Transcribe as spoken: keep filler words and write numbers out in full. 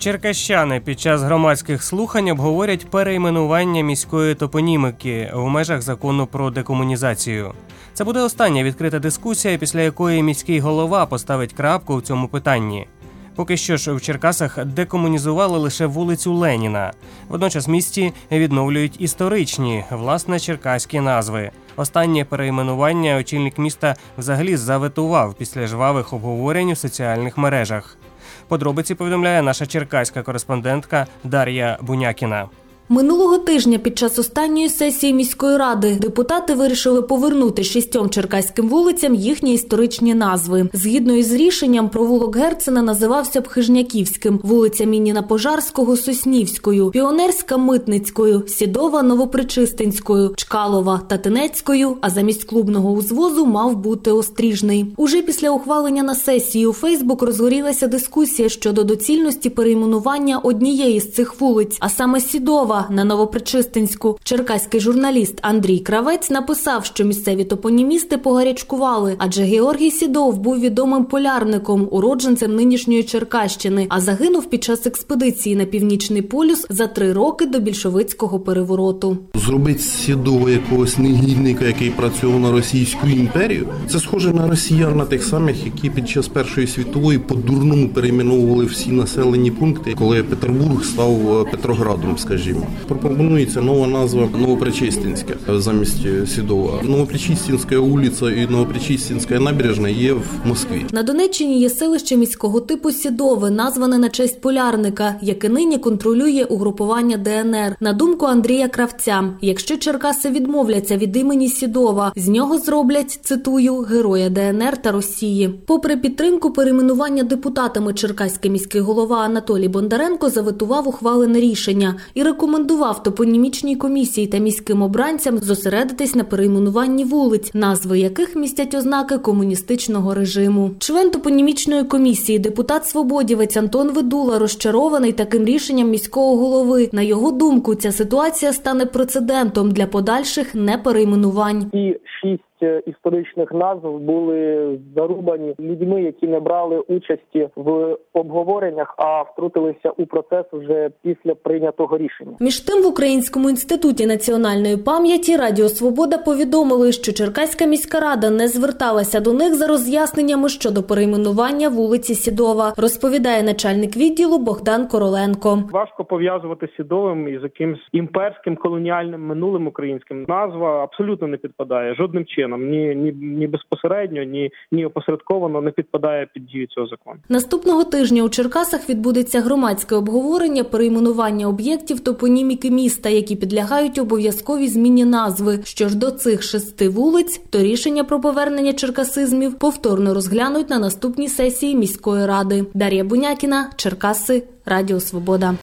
Черкащани під час громадських слухань обговорять перейменування міської топоніміки в межах закону про декомунізацію. Це буде остання відкрита дискусія, після якої міський голова поставить крапку в цьому питанні. Поки що ж в Черкасах декомунізували лише вулицю Леніна. Водночас в місті відновлюють історичні, власне, черкаські назви. Останнє перейменування очільник міста взагалі заветував після жвавих обговорень у соціальних мережах. Подробиці повідомляє наша черкаська кореспондентка Дар'я Бунякіна. Минулого тижня під час останньої сесії міської ради депутати вирішили повернути шістьом черкаським вулицям їхні історичні назви. Згідно із рішенням, провулок Герцена називався б Хижняківським, вулиця Мініна Пожарського – Соснівською, Піонерська – Митницькою, Сідова – Новопричистинською, Чкалова – Татинецькою, а замість клубного узвозу мав бути Остріжний. Уже після ухвалення на сесії у Фейсбук розгорілася дискусія щодо доцільності перейменування однієї з цих вулиць, а саме Сідова на Новопричистинську. Черкаський журналіст Андрій Кравець написав, що місцеві топонімісти погарячкували, адже Георгій Сідов був відомим полярником, уродженцем нинішньої Черкащини, а загинув під час експедиції на Північний полюс за три роки до більшовицького перевороту. Зробити з Сідова якогось негідника, який працював на Російську імперію, це схоже на росіян, на тих самих, які під час Першої світової по-дурному перейменовували всі населені пункти, коли Петербург став Петроградом, скажімо. Пропонується нова назва Новопричистинська замість Сідова. Новопричистинська вулиця і Новопричистинська набережна є в Москві. На Донеччині є селище міського типу Сідове, назване на честь полярника, яке нині контролює угрупування Де Ен Ер. На думку Андрія Кравця, якщо Черкаси відмовляться від імені Сідова, з нього зроблять, цитую, героя Де Ен Ер та Росії. Попри підтримку перейменування депутатами, черкаський міський голова Анатолій Бондаренко заветував ухвалене рішення і рекомендував топонімічній комісії та міським обранцям зосередитись на перейменуванні вулиць, назви яких містять ознаки комуністичного режиму. Член топонімічної комісії, депутат свободівець Антон Ведула розчарований таким рішенням міського голови. На його думку, ця ситуація стане прецедентом для подальших неперейменувань. І шість історичних назв були зарубані людьми, які не брали участі в обговореннях, а втрутилися у процес вже після прийнятого рішення. Між тим, в Українському інституті національної пам'яті Радіо Свобода повідомили, що Черкаська міська рада не зверталася до них за роз'ясненнями щодо перейменування вулиці Сідова, розповідає начальник відділу Богдан Короленко. Важко пов'язувати Сідовим із якимсь імперським колоніальним минулим українським. Назва абсолютно не підпадає жодним чином. Ні, ні, ні безпосередньо, ні, ні опосередковано не підпадає під дію цього закону. Наступного тижня у Черкасах відбудеться громадське обговорення перейменування об'єктів топоніміки міста, які підлягають обов'язковій зміні назви. Що ж до цих шести вулиць, то рішення про повернення черкасизмів повторно розглянуть на наступній сесії міської ради. Дар'я Бунякіна, Черкаси, Радіо Свобода.